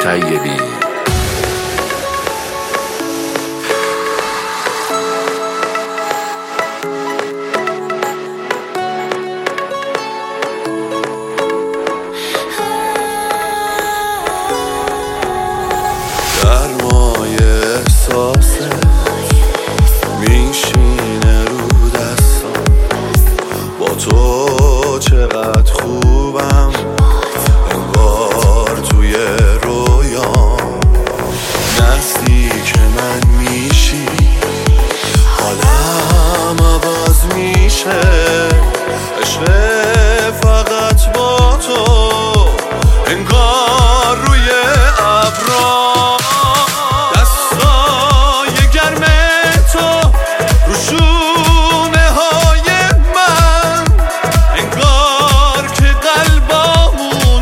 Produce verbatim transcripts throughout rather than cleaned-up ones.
مخيبي. گرمای احساسه میشینه رو دستم، با تو چقدر خوبم، انگار توی رویام. نزدیک من میشی، حالم عوض میشه، عشق فقط با تو، انگار روی ابرام. دستای گرم تو رو شونه های من، انگار که قلبامون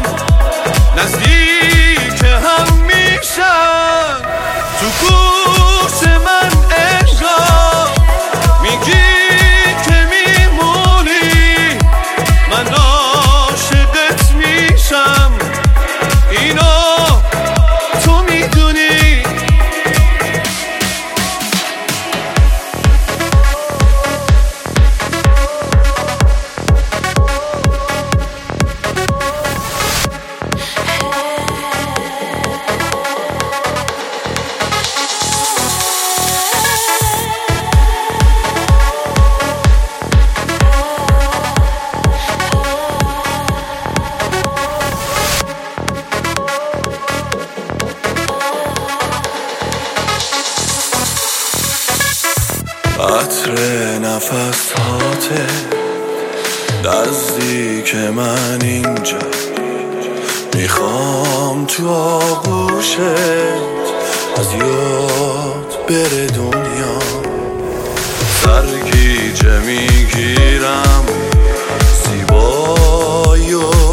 نزدیک هم میشن. تو گوش من انگار میگی که میمونی، من عاشقت میشم، اینو تو میدونی. عطر نفس هاته نزدیک من اینجا، میخوام تو آغوشت از یاد بره دنیا. سرگیجه میگیرم زیبایی و